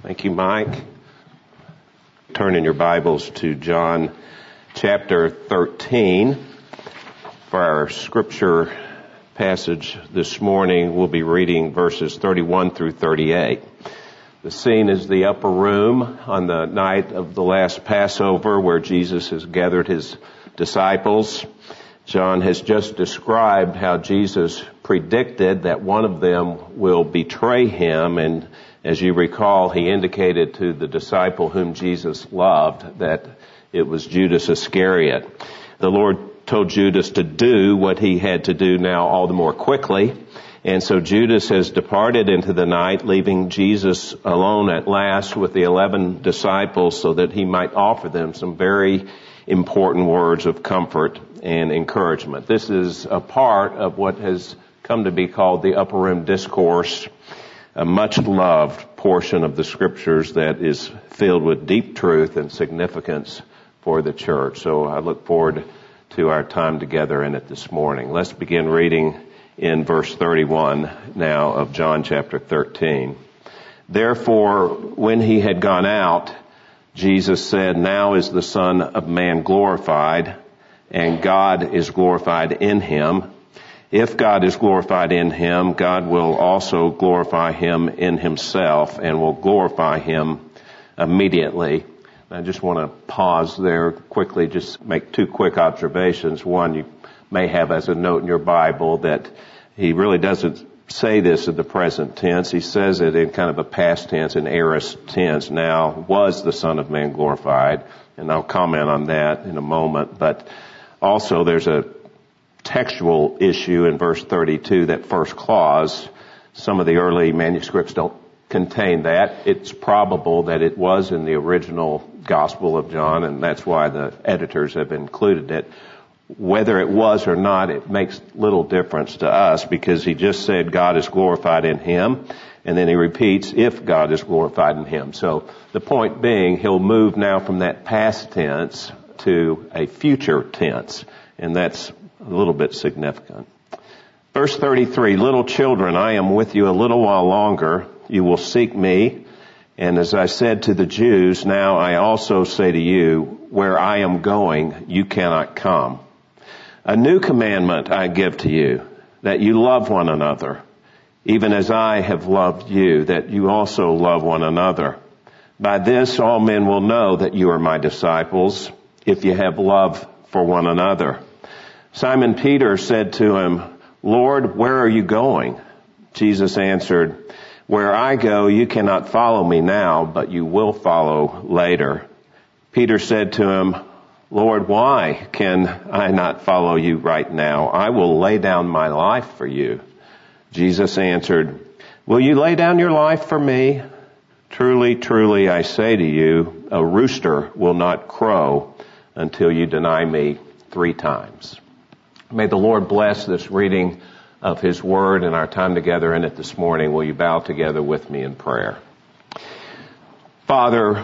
Thank you, Mike. Turn in your Bibles to John chapter 13. For our scripture passage this morning, we'll be reading verses 31 through 38. The scene is the upper room on the night of the last Passover where Jesus has gathered his disciples. John has just described how Jesus predicted that one of them will betray him, and as you recall, he indicated to the disciple whom Jesus loved that it was Judas Iscariot. The Lord told Judas to do what he had to do now all the more quickly, and so Judas has departed into the night, leaving Jesus alone at last with the 11 disciples so that he might offer them some very important words of comfort and encouragement. This is a part of what has come to be called the Upper Room Discourse, a much loved portion of the scriptures that is filled with deep truth and significance for the church. So I look forward to our time together in it this morning. Let's begin reading in verse 31 now of John chapter 13. Therefore, when he had gone out, Jesus said, "Now is the Son of Man glorified, and God is glorified in him. If God is glorified in him, God will also glorify him in himself and will glorify him immediately." I just want to pause there quickly, just make two quick observations. One, you may have as a note in your Bible that he really doesn't say this in the present tense. He says it in kind of a past tense, an aorist tense. Now was the Son of Man glorified, and I'll comment on that in a moment. But also there's a textual issue in verse 32, that first clause. Some of the early manuscripts don't contain that. It's probable that it was in the original Gospel of John, and that's why the editors have included it. Whether it was or not, it makes little difference to us because he just said God is glorified in him, and then he repeats, if God is glorified in him. So the point being, he'll move now from that past tense to a future tense, and that's a little bit significant. Verse 33, "Little children, I am with you a little while longer. You will seek me. And as I said to the Jews, now I also say to you, where I am going, you cannot come. A new commandment I give to you, that you love one another, even as I have loved you, that you also love one another. By this all men will know that you are my disciples, if you have love for one another." Simon Peter said to him, "Lord, where are you going?" Jesus answered, "Where I go, you cannot follow me now, but you will follow later." Peter said to him, "Lord, why can I not follow you right now? I will lay down my life for you." Jesus answered, "Will you lay down your life for me? Truly, truly, I say to you, a rooster will not crow until you deny me 3 times. May the Lord bless this reading of his word and our time together in it this morning. Will you bow together with me in prayer? Father,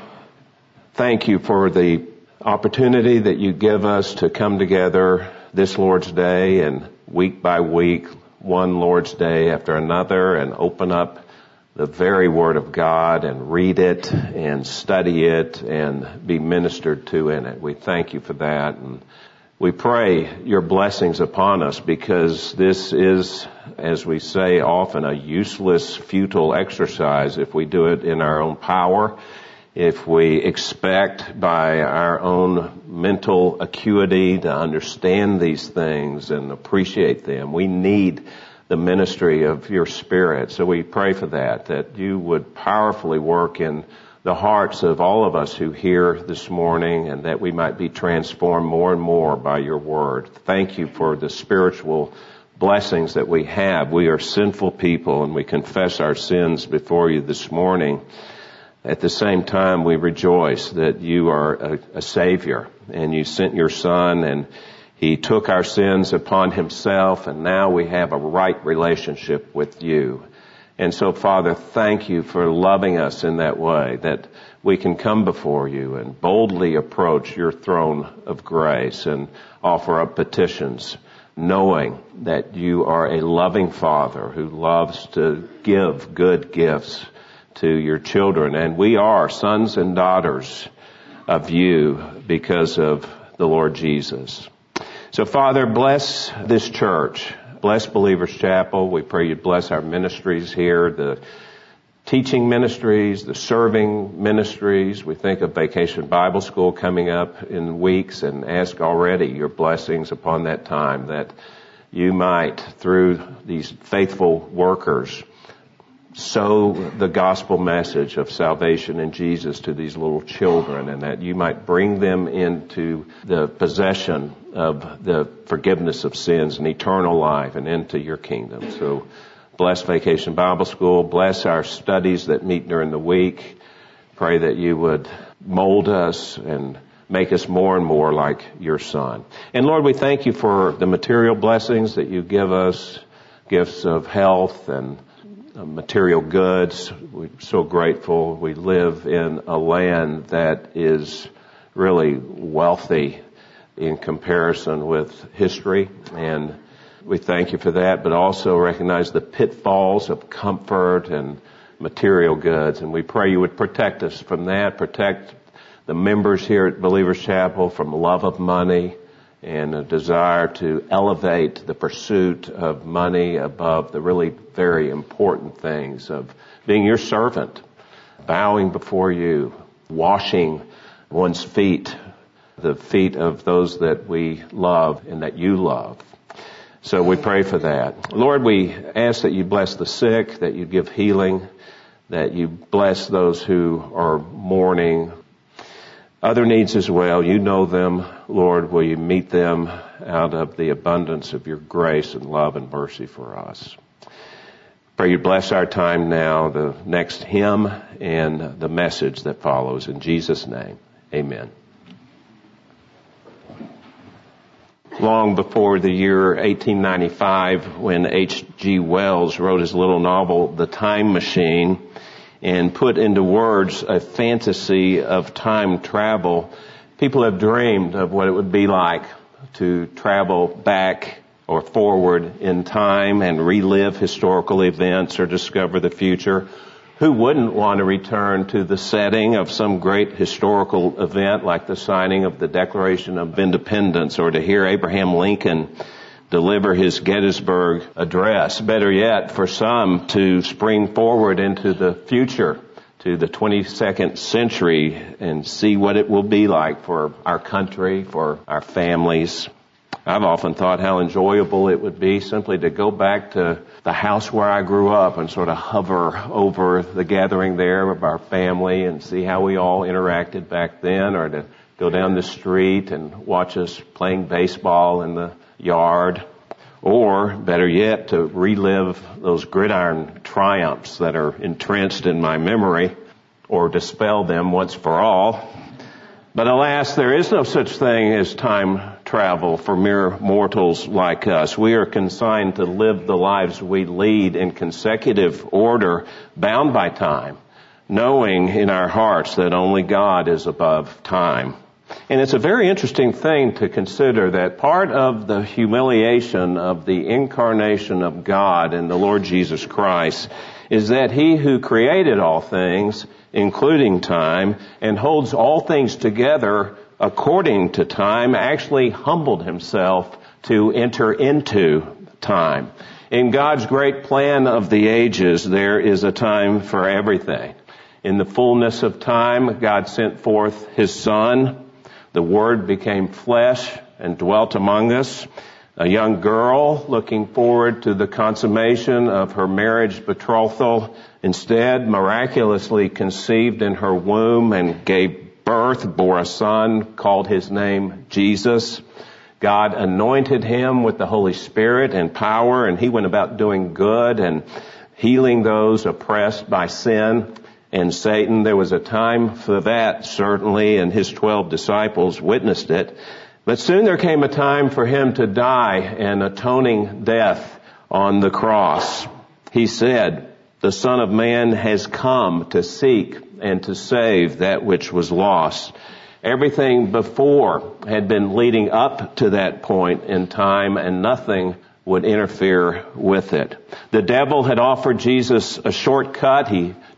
thank you for the opportunity that you give us to come together this Lord's Day and week by week, one Lord's Day after another, and open up the very Word of God and read it and study it and be ministered to in it. We thank you for that, and we pray your blessings upon us, because this is, as we say often, a useless, futile exercise if we do it in our own power, if we expect by our own mental acuity to understand these things and appreciate them. We need the ministry of your Spirit. So we pray for that you would powerfully work in the hearts of all of us who hear this morning, and that we might be transformed more and more by your word. Thank you for the spiritual blessings that we have. We are sinful people, and we confess our sins before you this morning. At the same time, we rejoice that you are a Savior, and you sent your Son, and he took our sins upon himself, and now we have a right relationship with you. And so, Father, thank you for loving us in that way, that we can come before you and boldly approach your throne of grace and offer up petitions, knowing that you are a loving Father who loves to give good gifts to your children. And we are sons and daughters of you because of the Lord Jesus. So Father, bless this church. Bless Believers Chapel. We pray you bless our ministries here, the teaching ministries, the serving ministries. We think of Vacation Bible School coming up in weeks and ask already your blessings upon that time, that you might, through these faithful workers, sow the gospel message of salvation in Jesus to these little children, and that you might bring them into the possession of the forgiveness of sins and eternal life and into your kingdom. So bless Vacation Bible School. Bless our studies that meet during the week. Pray that you would mold us and make us more and more like your Son. And Lord, we thank you for the material blessings that you give us, gifts of health and material goods. We're so grateful. We live in a land that is really wealthy in comparison with history, and we thank you for that, but also recognize the pitfalls of comfort and material goods. And we pray you would protect us from that, protect the members here at Believers Chapel from love of money and a desire to elevate the pursuit of money above the really very important things of being your servant, bowing before you, washing one's feet, the feet of those that we love and that you love. So we pray for that. Lord, we ask that you bless the sick, that you give healing, that you bless those who are mourning. Other needs as well, you know them. Lord, will you meet them out of the abundance of your grace and love and mercy for us. Pray you bless our time now, the next hymn and the message that follows. In Jesus' name, amen. Long before the year 1895, when H.G. Wells wrote his little novel, The Time Machine, and put into words a fantasy of time travel, people have dreamed of what it would be like to travel back or forward in time and relive historical events or discover the future. Who wouldn't want to return to the setting of some great historical event like the signing of the Declaration of Independence, or to hear Abraham Lincoln deliver his Gettysburg Address? Better yet, for some, to spring forward into the future, to the 22nd century, and see what it will be like for our country, for our families. I've often thought how enjoyable it would be simply to go back to the house where I grew up and sort of hover over the gathering there of our family and see how we all interacted back then, or to go down the street and watch us playing baseball in the yard, or better yet, to relive those gridiron triumphs that are entrenched in my memory, or dispel them once for all. But alas, there is no such thing as time travel for mere mortals like us. We are consigned to live the lives we lead in consecutive order, bound by time, knowing in our hearts that only God is above time. And it's a very interesting thing to consider that part of the humiliation of the incarnation of God in the Lord Jesus Christ is that He who created all things, including time, and holds all things together according to time, actually humbled Himself to enter into time. In God's great plan of the ages, there is a time for everything. In the fullness of time, God sent forth His Son. The Word became flesh and dwelt among us. A young girl looking forward to the consummation of her marriage betrothal instead miraculously conceived in her womb and gave birth, bore a son, called his name Jesus. God anointed him with the Holy Spirit and power, and he went about doing good and healing those oppressed by sin and Satan. There was a time for that, certainly, and his 12 disciples witnessed it. But soon there came a time for him to die an atoning death on the cross. He said, "The Son of Man has come to seek and to save that which was lost." Everything before had been leading up to that point in time, and nothing would interfere with it. The devil had offered Jesus a shortcut. He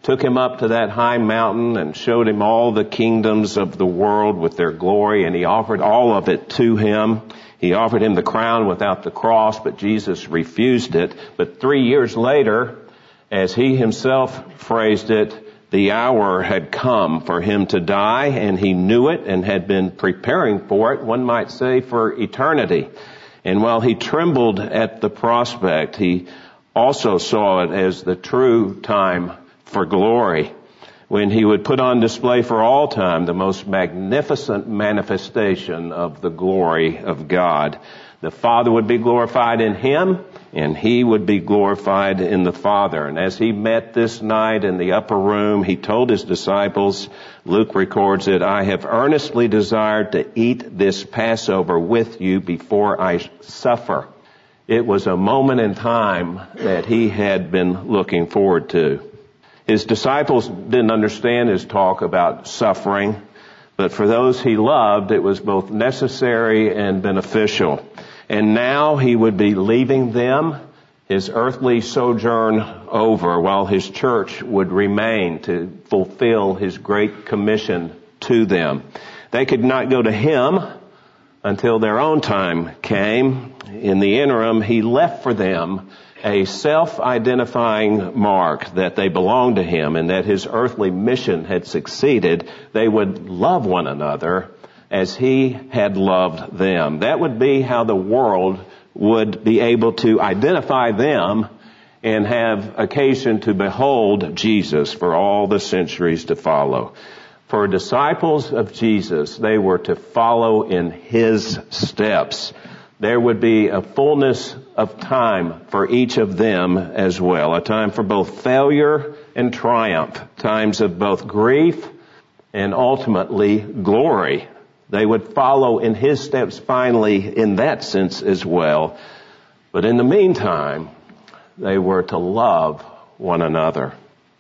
took him up to that high mountain and showed him all the kingdoms of the world with their glory, and he offered all of it to him. He offered him the crown without the cross, but Jesus refused it. But 3 years later, as he himself phrased it, the hour had come for him to die, and he knew it and had been preparing for it, one might say, for eternity. And while he trembled at the prospect, he also saw it as the true time for glory, when he would put on display for all time the most magnificent manifestation of the glory of God. The Father would be glorified in him, and he would be glorified in the Father. And as he met this night in the upper room, he told his disciples, Luke records it, I have earnestly desired to eat this Passover with you before I suffer. It was a moment in time that he had been looking forward to. His disciples didn't understand his talk about suffering, but for those he loved, it was both necessary and beneficial. And now he would be leaving them, his earthly sojourn over, while his church would remain to fulfill his great commission to them. They could not go to him until their own time came. In the interim, he left for them a self-identifying mark that they belonged to him and that his earthly mission had succeeded. They would love one another as he had loved them. That would be how the world would be able to identify them and have occasion to behold Jesus for all the centuries to follow. For disciples of Jesus, they were to follow in his steps. There would be a fullness of time for each of them as well, a time for both failure and triumph, times of both grief and ultimately glory. They would follow in his steps finally in that sense as well. But in the meantime, they were to love one another.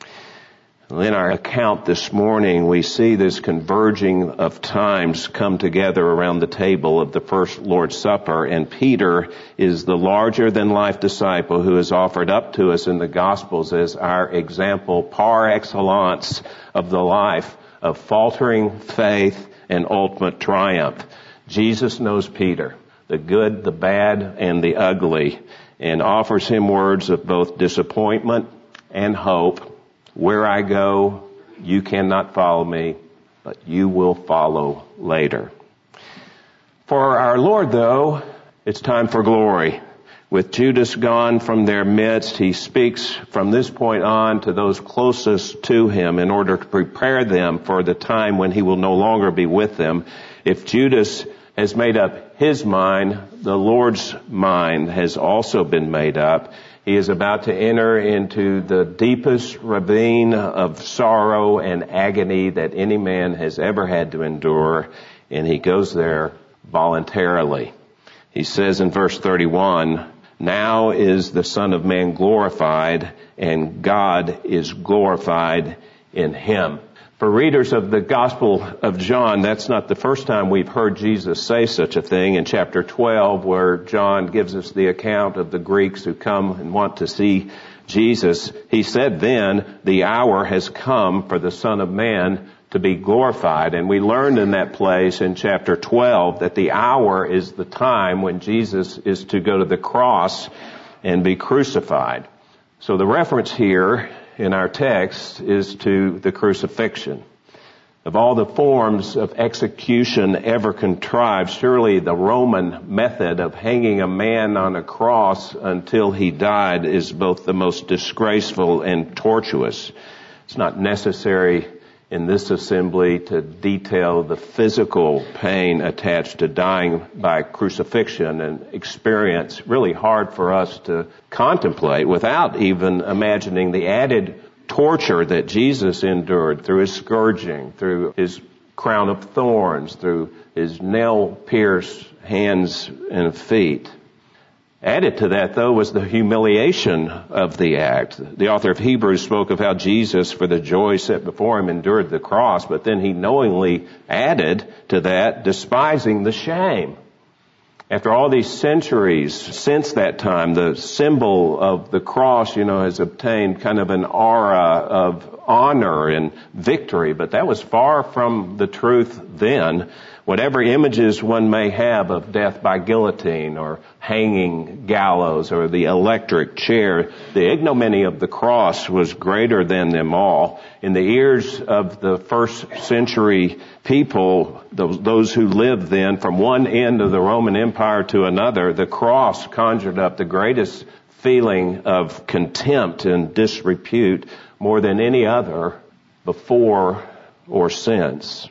In our account this morning, we see this converging of times come together around the table of the first Lord's Supper, and Peter is the larger-than-life disciple who is offered up to us in the Gospels as our example par excellence of the life of faltering faith and ultimate triumph. Jesus knows Peter, the good, the bad, and the ugly, and offers him words of both disappointment and hope. Where I go, you cannot follow me, but you will follow later. For our Lord, though, it's time for glory. With Judas gone from their midst, he speaks from this point on to those closest to him in order to prepare them for the time when he will no longer be with them. If Judas has made up his mind, the Lord's mind has also been made up. He is about to enter into the deepest ravine of sorrow and agony that any man has ever had to endure, and he goes there voluntarily. He says in verse 31, now is the Son of Man glorified, and God is glorified in him. For readers of the Gospel of John, that's not the first time we've heard Jesus say such a thing. In chapter 12, where John gives us the account of the Greeks who come and want to see Jesus, he said then, the hour has come for the Son of Man to be glorified. And we learned in that place in chapter 12 that the hour is the time when Jesus is to go to the cross and be crucified. So the reference here in our text is to the crucifixion. Of all the forms of execution ever contrived, surely the Roman method of hanging a man on a cross until he died is both the most disgraceful and tortuous. It's not necessary in this assembly to detail the physical pain attached to dying by crucifixion, an experience really hard for us to contemplate without even imagining the added torture that Jesus endured through his scourging, through his crown of thorns, through his nail-pierced hands and feet. Added to that, though, was the humiliation of the act. The author of Hebrews spoke of how Jesus, for the joy set before him, endured the cross, but then he knowingly added to that, despising the shame. After all these centuries since that time, the symbol of the cross, has obtained kind of an aura of honor and victory, but that was far from the truth then. Whatever images one may have of death by guillotine or hanging gallows or the electric chair, the ignominy of the cross was greater than them all. In the ears of the first century people, those who lived then from one end of the Roman Empire to another, the cross conjured up the greatest feeling of contempt and disrepute more than any other before or since.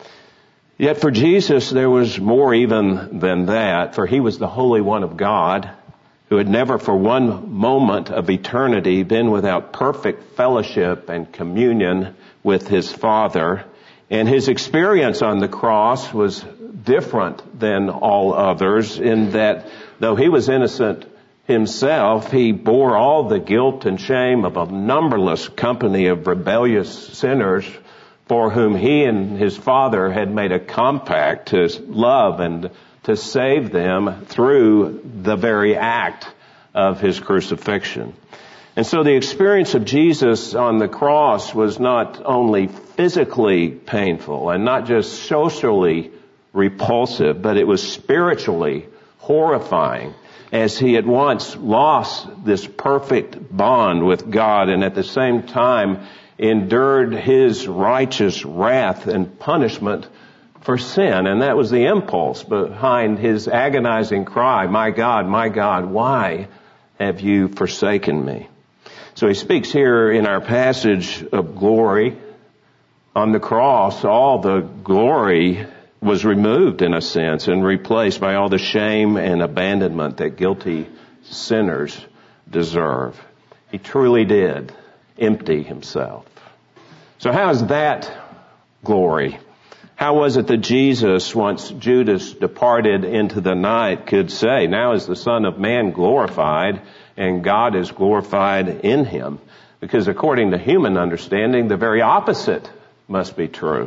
Yet for Jesus, there was more even than that, for he was the Holy One of God, who had never for one moment of eternity been without perfect fellowship and communion with his Father. And his experience on the cross was different than all others in that though he was innocent himself, he bore all the guilt and shame of a numberless company of rebellious sinners for whom he and his Father had made a compact to love and to save them through the very act of his crucifixion. And so the experience of Jesus on the cross was not only physically painful and not just socially repulsive, but it was spiritually horrifying, as he at once lost this perfect bond with God and at the same time endured his righteous wrath and punishment for sin. And that was the impulse behind his agonizing cry, my God, why have you forsaken me?" So he speaks here in our passage of glory. On the cross, all the glory was removed in a sense and replaced by all the shame and abandonment that guilty sinners deserve. He truly did empty himself. So how is that glory? How was it that Jesus, once Judas departed into the night, could say, "Now is the Son of Man glorified, and God is glorified in him"? Because according to human understanding, the very opposite must be true.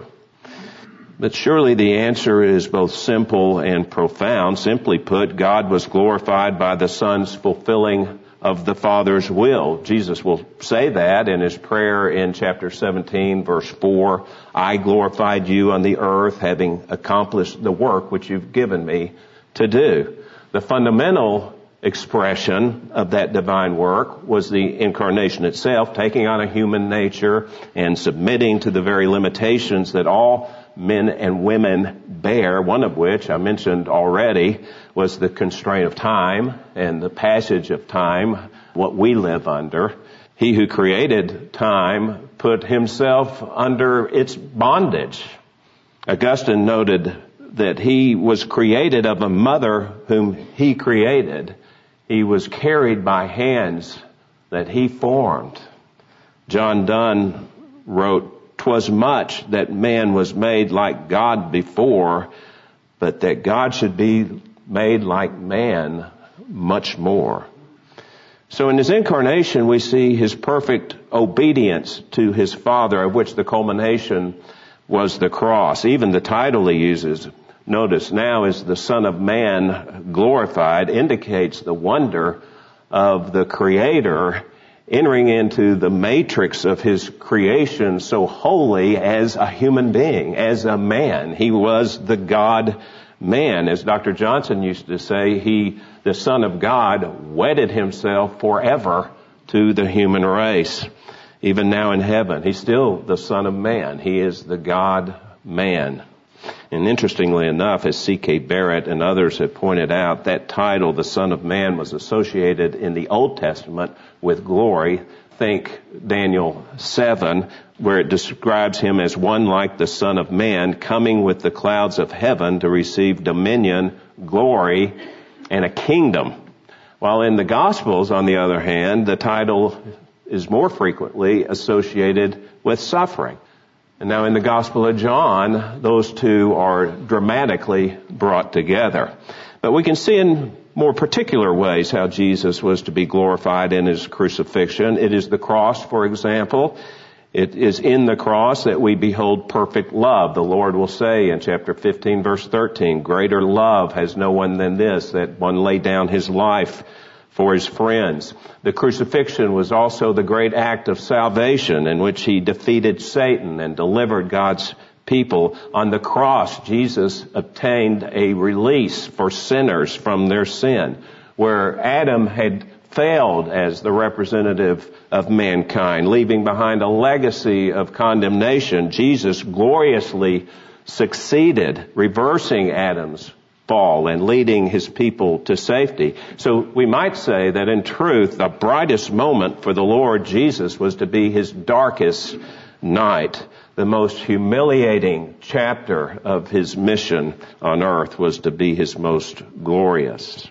But surely the answer is both simple and profound. Simply put, God was glorified by the Son's fulfilling of the Father's will. Jesus will say that in his prayer in chapter 17, verse 4, "I glorified you on the earth, having accomplished the work which you've given me to do." The fundamental expression of that divine work was the incarnation itself, taking on a human nature and submitting to the very limitations that all men and women bear, one of which I mentioned already was the constraint of time and the passage of time, what we live under. He who created time put himself under its bondage. Augustine noted that he was created of a mother whom he created. He was carried by hands that he formed. John Donne wrote, "'Twas much that man was made like God before, but that God should be made like man much more." So in his incarnation, we see his perfect obedience to his Father, of which the culmination was the cross. Even the title he uses, notice, "Now is the Son of Man glorified," indicates the wonder of the Creator entering into the matrix of his creation so wholly as a human being, as a man. He was the God-man. As Dr. Johnson used to say, he, the Son of God, wedded himself forever to the human race. Even now in heaven, he's still the Son of Man. He is the God-man. And interestingly enough, as C.K. Barrett and others have pointed out, that title, the Son of Man, was associated in the Old Testament with glory. Think Daniel 7, where it describes him as one like the Son of Man, coming with the clouds of heaven to receive dominion, glory, and a kingdom. While in the Gospels, on the other hand, the title is more frequently associated with suffering. And now in the Gospel of John, those two are dramatically brought together. But we can see in more particular ways how Jesus was to be glorified in his crucifixion. It is the cross, for example. It is in the cross that we behold perfect love. The Lord will say in chapter 15, verse 13, "Greater love has no one than this, that one lay down his life for his friends. The crucifixion was also the great act of salvation in which he defeated Satan and delivered God's people. On the cross, Jesus obtained a release for sinners from their sin. Where Adam had failed as the representative of mankind, leaving behind a legacy of condemnation, Jesus gloriously succeeded, reversing Adam's fall and leading his people to safety. So we might say that in truth, the brightest moment for the Lord Jesus was to be his darkest night. The most humiliating chapter of his mission on earth was to be his most glorious.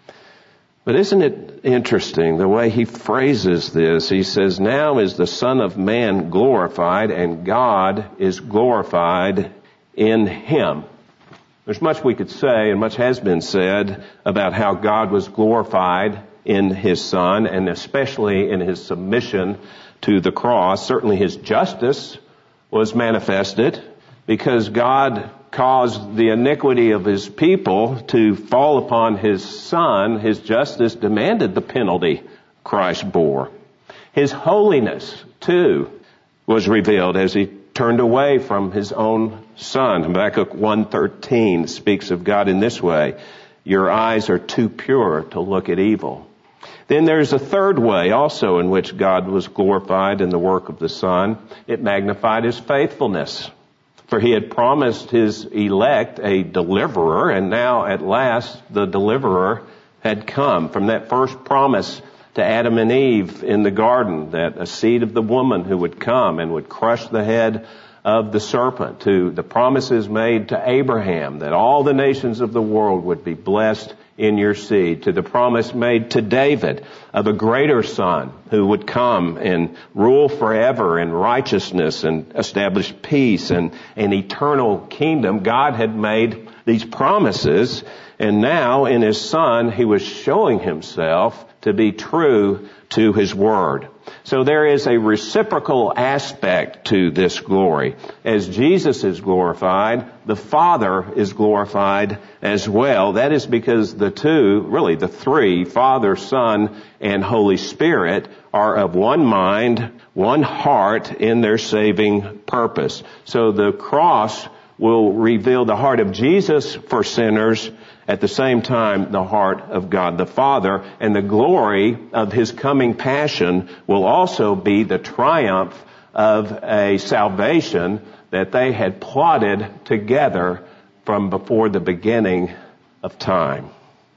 But isn't it interesting the way he phrases this? He says, now is the Son of Man glorified, and God is glorified in him. There's much we could say, and much has been said, about how God was glorified in his Son, and especially in his submission to the cross. Certainly his justice was manifested because God caused the iniquity of his people to fall upon his Son. His justice demanded the penalty Christ bore. His holiness, too, was revealed as he turned away from his own Son. Habakkuk 1:13 speaks of God in this way: your eyes are too pure to look at evil. Then there's a third way also in which God was glorified in the work of the Son. It magnified his faithfulness. For he had promised his elect a deliverer, and now at last the deliverer had come. From that first promise to Adam and Eve in the garden, that a seed of the woman who would come and would crush the head of the serpent, to the promises made to Abraham that all the nations of the world would be blessed in your seed, to the promise made to David of a greater son who would come and rule forever in righteousness and establish peace and an eternal kingdom. God had made these promises, and now in his Son he was showing himself to be true to his word. So there is a reciprocal aspect to this glory. As Jesus is glorified, the Father is glorified as well. That is because the two, really the three, Father, Son, and Holy Spirit, are of one mind, one heart in their saving purpose. So the cross will reveal the heart of Jesus for sinners, at the same time the heart of God the Father, and the glory of his coming passion will also be the triumph of a salvation that they had plotted together from before the beginning of time.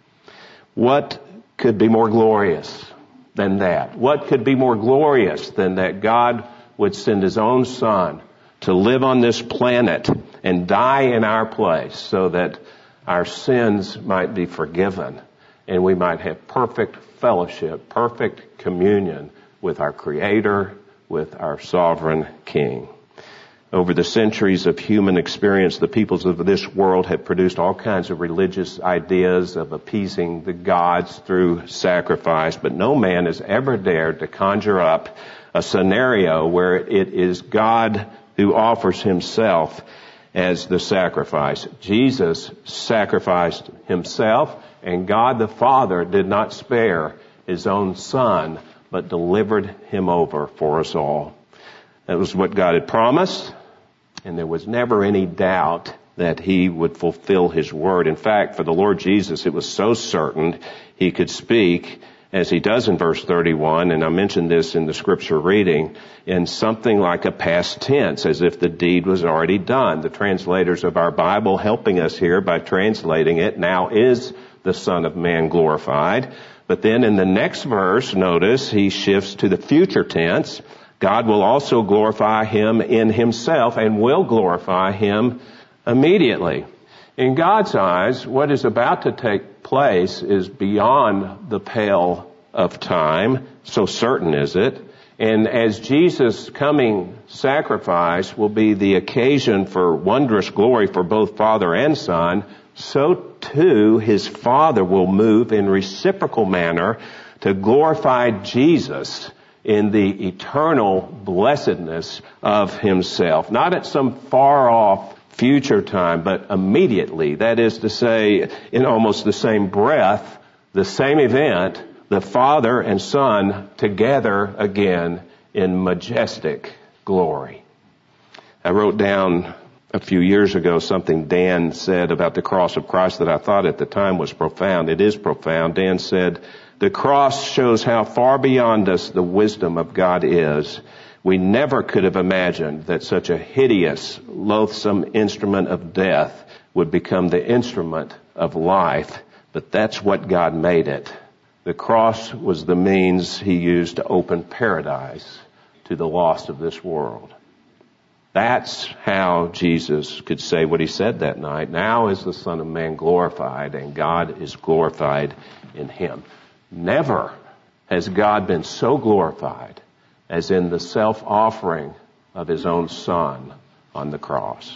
What could be more glorious than that? What could be more glorious than that God would send his own Son to live on this planet and die in our place so that our sins might be forgiven and we might have perfect fellowship, perfect communion with our Creator, with our sovereign King. Over the centuries of human experience, the peoples of this world have produced all kinds of religious ideas of appeasing the gods through sacrifice, but no man has ever dared to conjure up a scenario where it is God who offers himself as the sacrifice. Jesus sacrificed himself, and God the Father did not spare his own Son, but delivered him over for us all. That was what God had promised, and there was never any doubt that he would fulfill his word. In fact, for the Lord Jesus, it was so certain he could speak, as he does in verse 31, and I mentioned this in the scripture reading, in something like a past tense, as if the deed was already done. The translators of our Bible helping us here by translating it, now is the Son of Man glorified. But then in the next verse, notice, he shifts to the future tense. God will also glorify him in himself and will glorify him immediately. In God's eyes, what is about to take place is beyond the pale of time, so certain is it. And as Jesus' coming sacrifice will be the occasion for wondrous glory for both Father and Son, so too his Father will move in reciprocal manner to glorify Jesus in the eternal blessedness of himself. Not at some far off future time, but immediately. That is to say, in almost the same breath, the same event, the Father and Son together again in majestic glory. I wrote down a few years ago something Dan said about the cross of Christ that I thought at the time was profound. It is profound. Dan said, "The cross shows how far beyond us the wisdom of God is. We never could have imagined that such a hideous, loathsome instrument of death would become the instrument of life, but that's what God made it. The cross was the means he used to open paradise to the lost of this world." That's how Jesus could say what he said that night. Now is the Son of Man glorified, and God is glorified in him. Never has God been so glorified as in the self-offering of his own Son on the cross.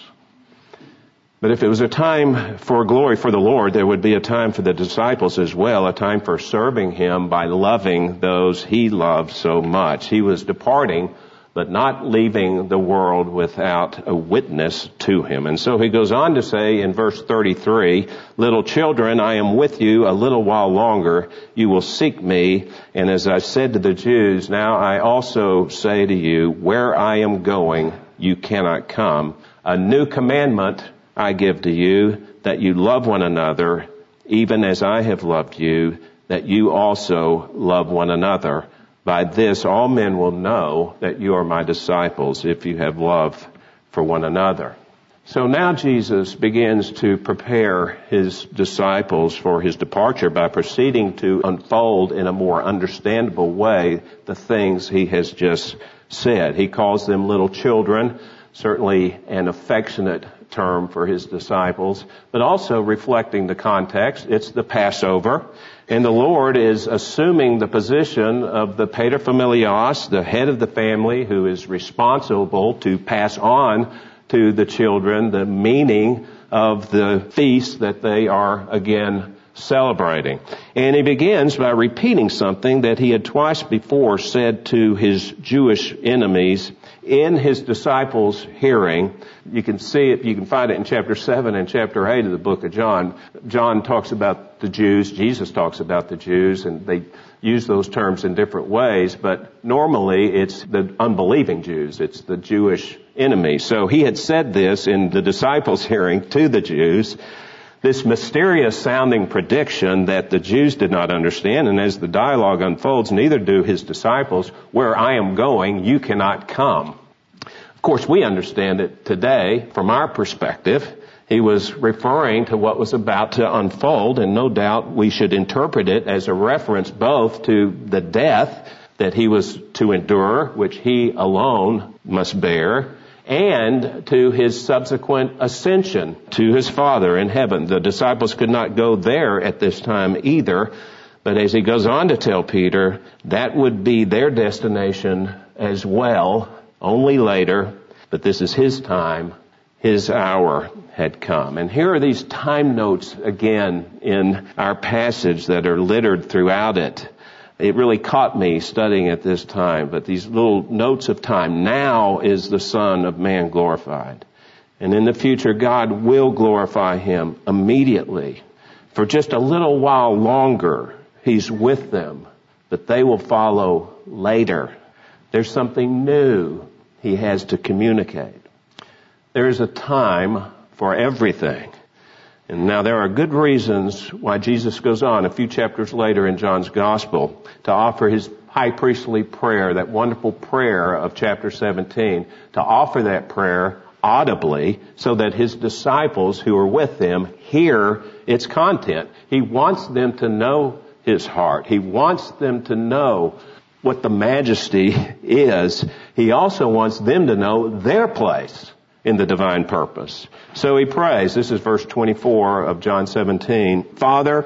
But if it was a time for glory for the Lord, there would be a time for the disciples as well, a time for serving him by loving those he loved so much. He was departing, but not leaving the world without a witness to him. And so he goes on to say in verse 33, "Little children, I am with you a little while longer. You will seek me. And as I said to the Jews, now I also say to you, where I am going, you cannot come. A new commandment I give to you, that you love one another, even as I have loved you, that you also love one another. By this all men will know that you are my disciples, if you have love for one another." So now Jesus begins to prepare his disciples for his departure by proceeding to unfold in a more understandable way the things he has just said. He calls them little children, certainly an affectionate term for his disciples, but also reflecting the context. It's the Passover, and the Lord is assuming the position of the paterfamilias, the head of the family, who is responsible to pass on to the children the meaning of the feast that they are again celebrating. And he begins by repeating something that he had twice before said to his Jewish enemies in his disciples' hearing. You can see it, you can find it in chapter 7 and chapter 8 of the book of John. John talks about the Jews, Jesus talks about the Jews, and they use those terms in different ways, but normally it's the unbelieving Jews, it's the Jewish enemy. So he had said this in the disciples' hearing to the Jews, this mysterious sounding prediction that the Jews did not understand, and as the dialogue unfolds, neither do his disciples. Where I am going, you cannot come. Of course, we understand it today from our perspective. He was referring to what was about to unfold, and no doubt we should interpret it as a reference both to the death that he was to endure, which he alone must bear, and to his subsequent ascension to his Father in heaven. The disciples could not go there at this time either, but as he goes on to tell Peter, that would be their destination as well, only later, but this is his time, his hour had come. And here are these time notes again in our passage that are littered throughout it. It really caught me studying at this time, but these little notes of time. Now is the Son of Man glorified. And in the future, God will glorify him immediately. For just a little while longer, he's with them, but they will follow later. There's something new he has to communicate. There is a time for everything. And now there are good reasons why Jesus goes on a few chapters later in John's Gospel to offer his high priestly prayer, that wonderful prayer of chapter 17, to offer that prayer audibly so that his disciples who are with him hear its content. He wants them to know his heart. He wants them to know what the majesty is. He also wants them to know their place in the divine purpose. So he prays. This is verse 24 of John 17. Father,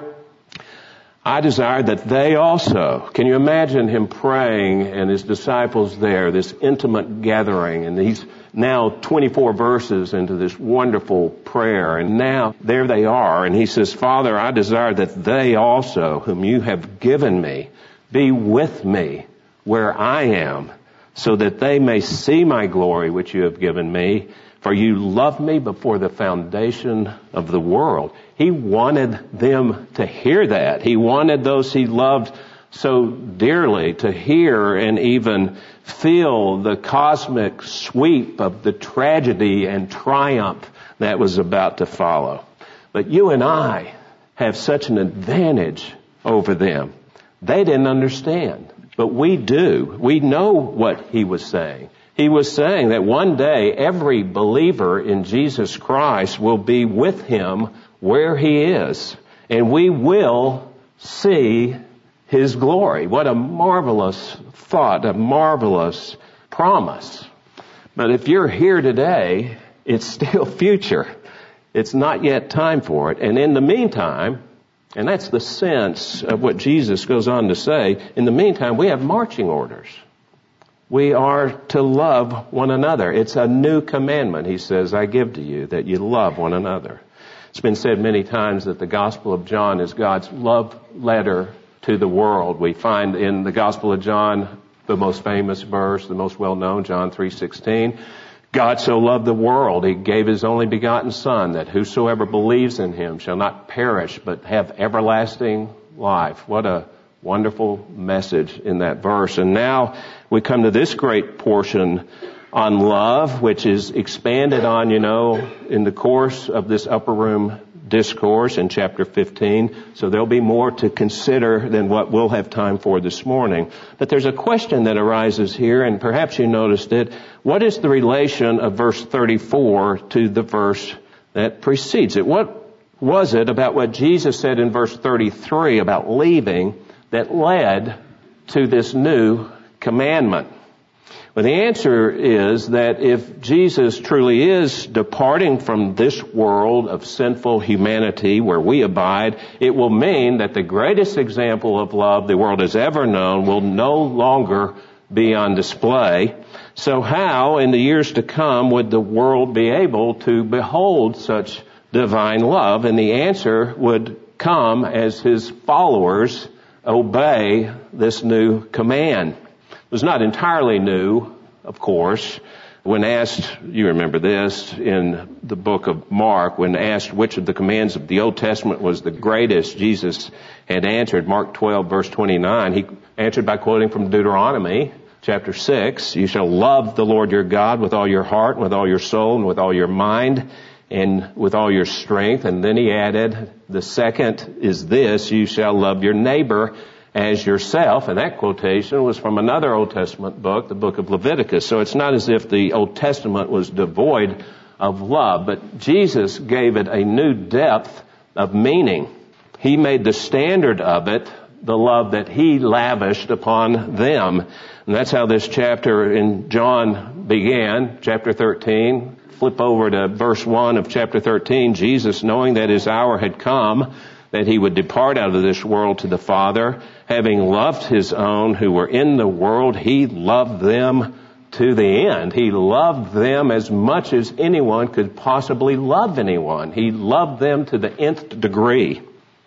I desire that they also, can you imagine him praying and his disciples there, this intimate gathering, and these now 24 verses into this wonderful prayer, and now there they are, and he says, Father, I desire that they also, whom you have given me, be with me where I am, so that they may see my glory which you have given me, for you loved me before the foundation of the world. He wanted them to hear that. He wanted those he loved so dearly to hear and even feel the cosmic sweep of the tragedy and triumph that was about to follow. But you and I have such an advantage over them. They didn't understand, but we do. We know what he was saying. He was saying that one day every believer in Jesus Christ will be with him where he is, and we will see his glory. What a marvelous thought, a marvelous promise. But if you're here today, it's still future. It's not yet time for it. And in the meantime, and that's the sense of what Jesus goes on to say, in the meantime, we have marching orders. We are to love one another. It's a new commandment, he says, I give to you, that you love one another. It's been said many times that the Gospel of John is God's love letter to the world. We find in the Gospel of John the most famous verse, the most well-known, John 3:16. God so loved the world, he gave his only begotten Son, that whosoever believes in him shall not perish, but have everlasting life. What a wonderful message in that verse. And now we come to this great portion on love, which is expanded on, in the course of this upper room discourse in chapter 15. So there'll be more to consider than what we'll have time for this morning. But there's a question that arises here, and perhaps you noticed it. What is the relation of verse 34 to the verse that precedes it? What was it about what Jesus said in verse 33 about leaving that led to this new commandment? Well, the answer is that if Jesus truly is departing from this world of sinful humanity where we abide, it will mean that the greatest example of love the world has ever known will no longer be on display. So how, in the years to come, would the world be able to behold such divine love? And the answer would come as his followers obey this new command. It was not entirely new, of course. When asked, you remember this, in the book of Mark, when asked which of the commands of the Old Testament was the greatest, Jesus had answered, Mark 12, verse 29, he answered by quoting from Deuteronomy, chapter 6, you shall love the Lord your God with all your heart, and with all your soul, and with all your mind, and with all your strength. And then he added, the second is this, you shall love your neighbor as yourself. And that quotation was from another Old Testament book, the book of Leviticus. So it's not as if the Old Testament was devoid of love, but Jesus gave it a new depth of meaning. He made the standard of it the love that he lavished upon them. And that's how this chapter in John began, chapter 13. Flip over to verse 1 of chapter 13. Jesus, knowing that his hour had come, that he would depart out of this world to the Father, having loved his own who were in the world, he loved them to the end. He loved them as much as anyone could possibly love anyone. He loved them to the nth degree.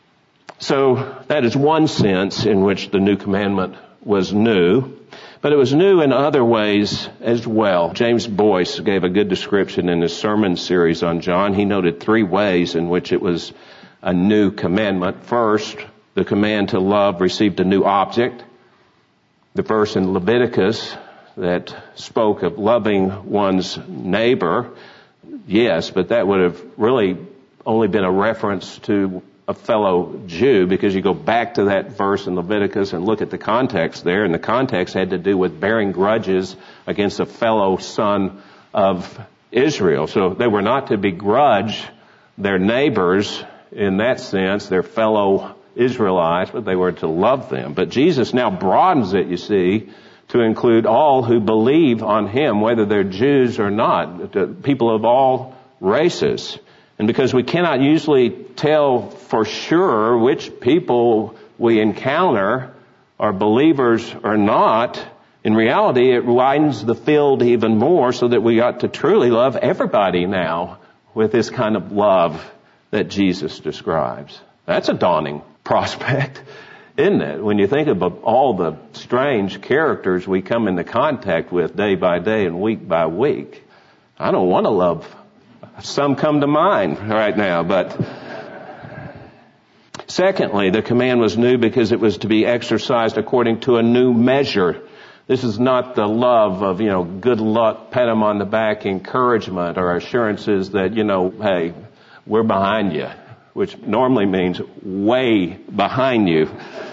So that is one sense in which the new commandment was new. But it was new in other ways as well. James Boyce gave a good description in his sermon series on John. He noted 3 ways in which it was a new commandment. First, the command to love received a new object. The verse in Leviticus that spoke of loving one's neighbor, yes, but that would have really only been a reference to a fellow Jew, because you go back to that verse in Leviticus and look at the context there, and the context had to do with bearing grudges against a fellow son of Israel. So they were not to begrudge their neighbors in that sense, their fellow Israelites, but they were to love them. But Jesus now broadens it, you see, to include all who believe on him, whether they're Jews or not, people of all races. And because we cannot usually tell for sure which people we encounter are believers or not, in reality it widens the field even more so that we ought to truly love everybody now with this kind of love that Jesus describes. That's a daunting prospect, isn't it? When you think about all the strange characters we come into contact with day by day and week by week. I don't want to love. Some come to mind right now, but Secondly, the command was new because it was to be exercised according to a new measure. This is not the love of, good luck, pat him on the back, encouragement, or assurances that, hey, we're behind you, which normally means way behind you.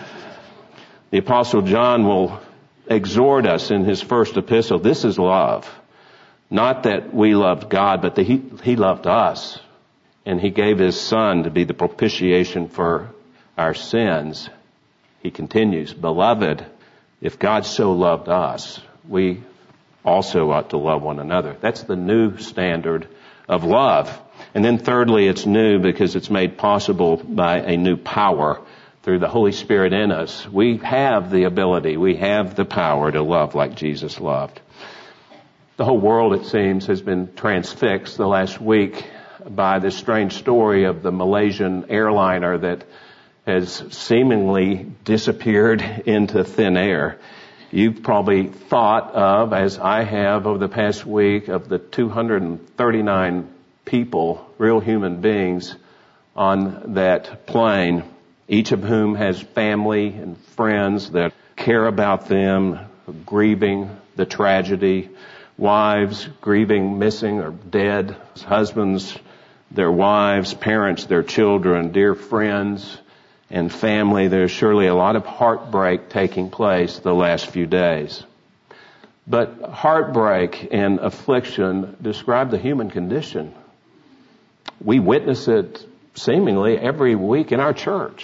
The Apostle John will exhort us in his first epistle. This is love. Not that we loved God, but that He loved us. And He gave His Son to be the propitiation for our sins. He continues, Beloved, if God so loved us, we also ought to love one another. That's the new standard of love. And then thirdly, it's new because it's made possible by a new power through the Holy Spirit in us. We have the ability, we have the power to love like Jesus loved. The whole world, it seems, has been transfixed the last week by this strange story of the Malaysian airliner that has seemingly disappeared into thin air. You've probably thought of, as I have over the past week, of the 239 people, real human beings, on that plane, each of whom has family and friends that care about them, grieving the tragedy, wives grieving missing or dead, husbands, their wives, parents, their children, dear friends, and family. There's surely a lot of heartbreak taking place the last few days. But heartbreak and affliction describe the human condition. We witness it seemingly every week in our church.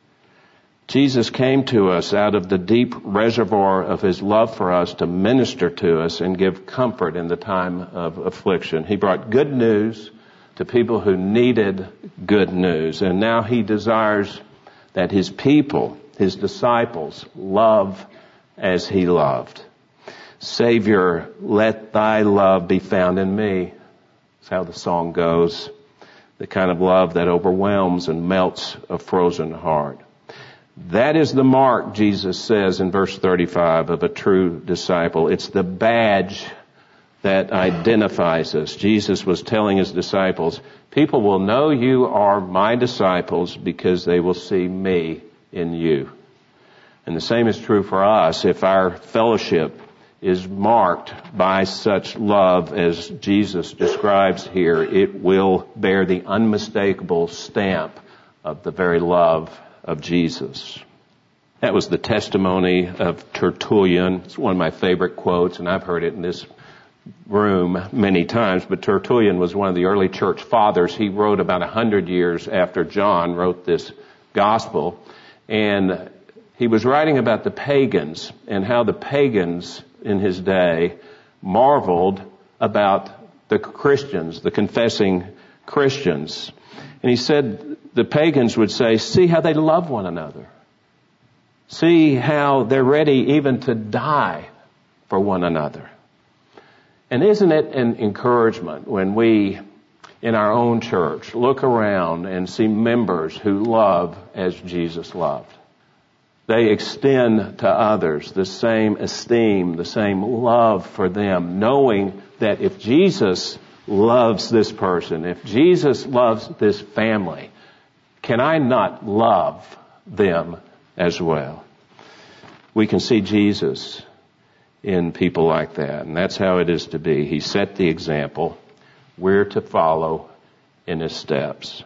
Jesus came to us out of the deep reservoir of His love for us to minister to us and give comfort in the time of affliction. He brought good news to people who needed good news. And now He desires that His people, His disciples, love as He loved. Savior, let Thy love be found in me. That's how the song goes. The kind of love that overwhelms and melts a frozen heart. That is the mark, Jesus says in verse 35, of a true disciple. It's the badge that identifies us. Jesus was telling His disciples, people will know you are my disciples because they will see me in you. And the same is true for us. If our fellowship is marked by such love as Jesus describes here, it will bear the unmistakable stamp of the very love of Jesus. That was the testimony of Tertullian. It's one of my favorite quotes, and I've heard it in this room many times, but Tertullian was one of the early church fathers. He wrote about 100 years after John wrote this gospel, and he was writing about the pagans and how the pagans in his day marveled about the Christians, the confessing Christians. And he said the pagans would say, see how they love one another. See how they're ready even to die for one another. And isn't it an encouragement when we, in our own church, look around and see members who love as Jesus loved? They extend to others the same esteem, the same love for them, knowing that if Jesus loves this person, if Jesus loves this family, can I not love them as well? We can see Jesus in people like that, and that's how it is to be. He set the example. We're to follow in His steps.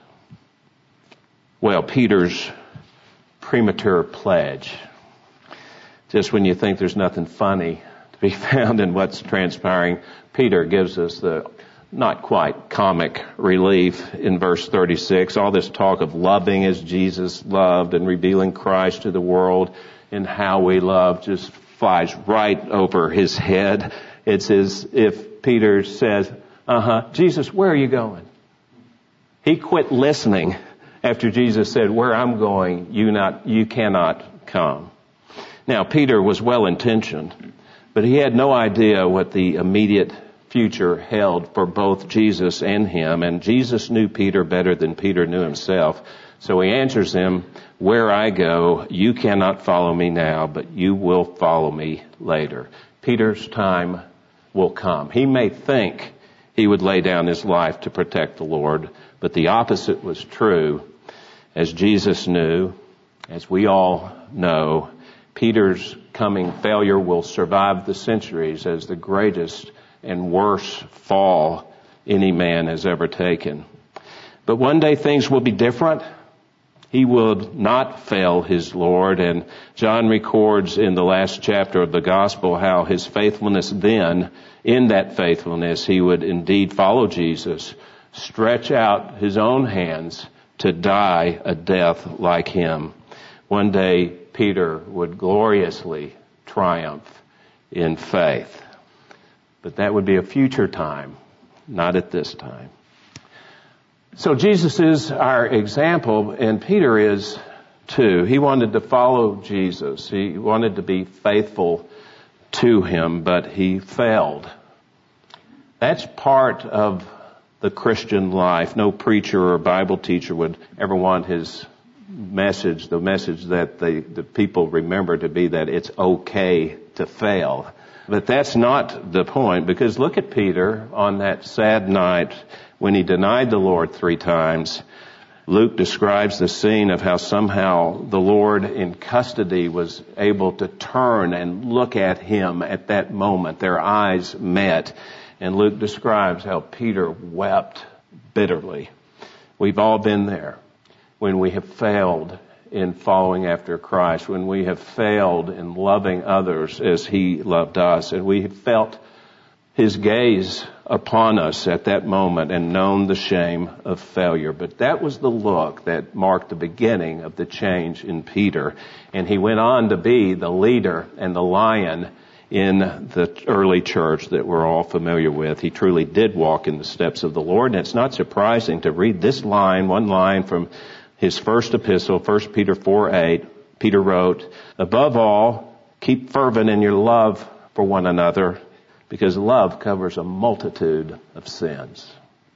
Well, Peter's premature pledge. Just when you think there's nothing funny to be found in what's transpiring, Peter gives us the not quite comic relief in verse 36. All this talk of loving as Jesus loved and revealing Christ to the world and how we love just flies right over his head. It's as if Peter says, Jesus, where are you going? He quit listening after Jesus said, where I'm going, you cannot come. Now, Peter was well-intentioned, but he had no idea what the immediate future held for both Jesus and him, and Jesus knew Peter better than Peter knew himself. So he answers him, where I go, you cannot follow me now, but you will follow me later. Peter's time will come. He may think he would lay down his life to protect the Lord, but the opposite was true. As Jesus knew, as we all know, Peter's coming failure will survive the centuries as the greatest and worst fall any man has ever taken. But one day things will be different. He will not fail his Lord, and John records in the last chapter of the gospel how his faithfulness then, in that faithfulness, he would indeed follow Jesus, stretch out his own hands to die a death like him. One day, Peter would gloriously triumph in faith. But that would be a future time, not at this time. So Jesus is our example, and Peter is too. He wanted to follow Jesus. He wanted to be faithful to him, but he failed. That's part of the Christian life. No preacher or Bible teacher would ever want his message, the message that the people remember to be that it's okay to fail. But that's not the point, because look at Peter on that sad night when he denied the Lord 3 times. Luke describes the scene of how somehow the Lord in custody was able to turn and look at him at that moment. Their eyes met. And Luke describes how Peter wept bitterly. We've all been there when we have failed in following after Christ, when we have failed in loving others as he loved us, and we have felt his gaze upon us at that moment and known the shame of failure. But that was the look that marked the beginning of the change in Peter. And he went on to be the leader and the lion in the early church that we're all familiar with. He truly did walk in the steps of the Lord. And it's not surprising to read this line, one line from his first epistle, 1 Peter 4:8. Peter wrote, "Above all, keep fervent in your love for one another, because love covers a multitude of sins."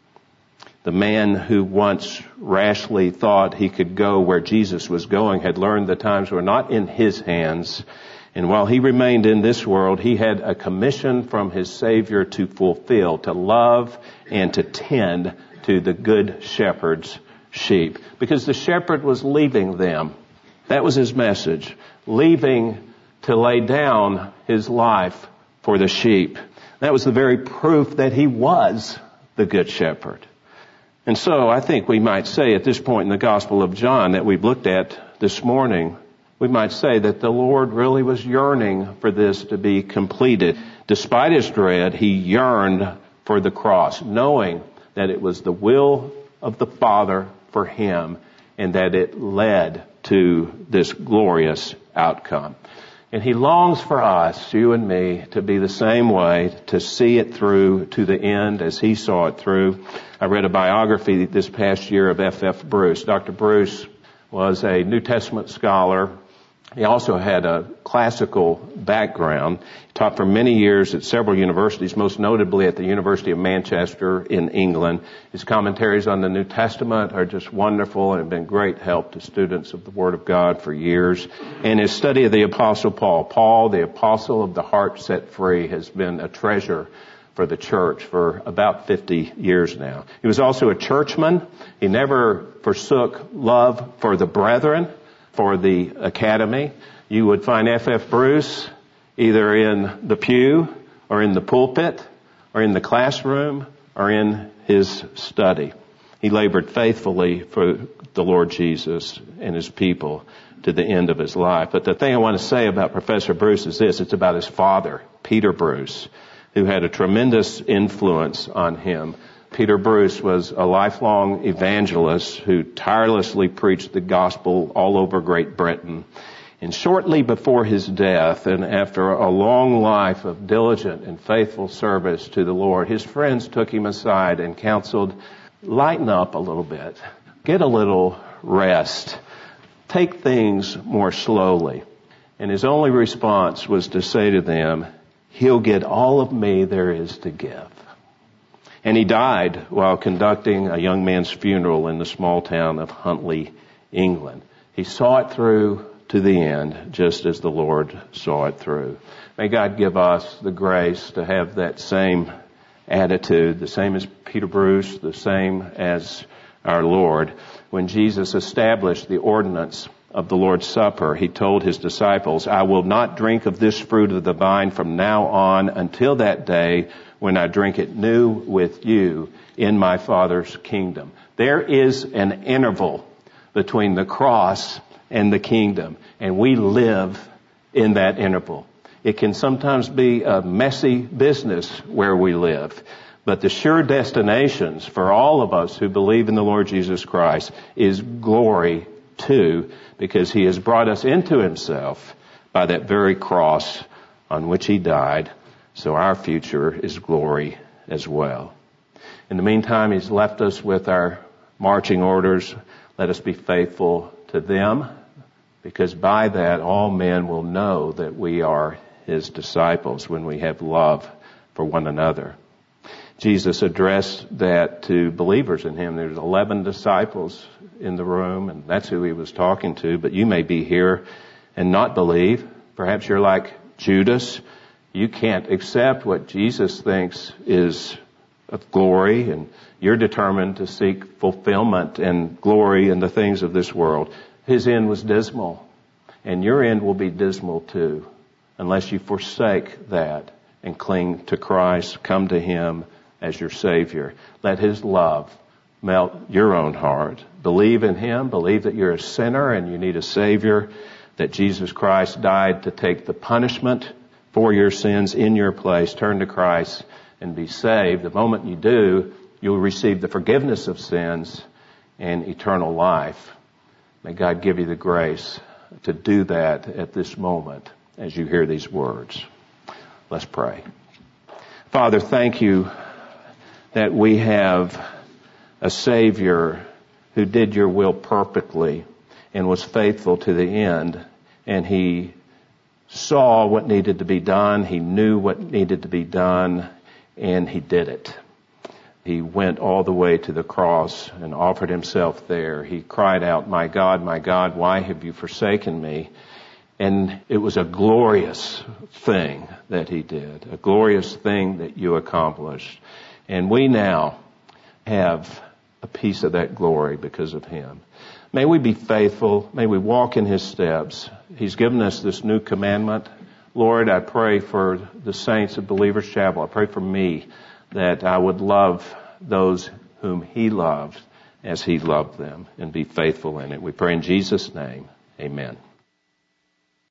The man who once rashly thought he could go where Jesus was going had learned the times were not in his hands. And while he remained in this world, he had a commission from his Savior to fulfill, to love and to tend to the good shepherd's sheep. Because the shepherd was leaving them. That was his message. Leaving to lay down his life for the sheep. That was the very proof that he was the good shepherd. And so I think we might say at this point in the Gospel of John that we've looked at this morning, we might say that the Lord really was yearning for this to be completed. Despite his dread, he yearned for the cross, knowing that it was the will of the Father for him and that it led to this glorious outcome. And he longs for us, you and me, to be the same way, to see it through to the end as he saw it through. I read a biography this past year of F.F. Bruce. Dr. Bruce was a New Testament scholar. He also had a classical background. He taught for many years at several universities, most notably at the University of Manchester in England. His commentaries on the New Testament are just wonderful and have been great help to students of the Word of God for years. And his study of the Apostle Paul, the apostle of the heart set free, has been a treasure for the church for about 50 years now. He was also a churchman. He never forsook love for the brethren, for the academy. You would find F.F. Bruce either in the pew or in the pulpit or in the classroom or in his study. He labored faithfully for the Lord Jesus and his people to the end of his life. But the thing I want to say about Professor Bruce is this. It's about his father, Peter Bruce, who had a tremendous influence on him. Peter Bruce was a lifelong evangelist who tirelessly preached the gospel all over Great Britain. And shortly before his death, and after a long life of diligent and faithful service to the Lord, his friends took him aside and counseled, lighten up a little bit, get a little rest, take things more slowly. And his only response was to say to them, "He'll get all of me there is to give." And he died while conducting a young man's funeral in the small town of Huntly, England. He saw it through to the end, just as the Lord saw it through. May God give us the grace to have that same attitude, the same as Peter Bruce, the same as our Lord. When Jesus established the ordinance of the Lord's Supper, he told his disciples, I will not drink of this fruit of the vine from now on until that day when I drink it new with you in my Father's kingdom. There is an interval between the cross and the kingdom, and we live in that interval. It can sometimes be a messy business where we live, but the sure destinations for all of us who believe in the Lord Jesus Christ is glory too, because he has brought us into himself by that very cross on which he died. So our future is glory as well. In the meantime, he's left us with our marching orders. Let us be faithful to them, because by that all men will know that we are his disciples when we have love for one another. Jesus addressed that to believers in him. There's 11 disciples in the room, and that's who he was talking to. But you may be here and not believe. Perhaps you're like Judas. You can't accept what Jesus thinks is of glory, and you're determined to seek fulfillment and glory in the things of this world. His end was dismal, and your end will be dismal too, unless you forsake that and cling to Christ, come to him as your Savior. Let his love melt your own heart. Believe in him. Believe that you're a sinner and you need a Savior, that Jesus Christ died to take the punishment for your sins in your place. Turn to Christ and be saved. The moment you do, you'll receive the forgiveness of sins and eternal life. May God give you the grace to do that at this moment as you hear these words. Let's pray. Father, thank you that we have a Savior who did your will perfectly and was faithful to the end. And he saw what needed to be done. He knew what needed to be done, and he did it. He went all the way to the cross and offered himself there. He cried out, my God, why have you forsaken me? And it was a glorious thing that he did, a glorious thing that you accomplished. And we now have a piece of that glory because of him. May we be faithful. May we walk in his steps. He's given us this new commandment. Lord, I pray for the saints of Believers Chapel. I pray for me that I would love those whom he loved as he loved them and be faithful in it. We pray in Jesus' name. Amen.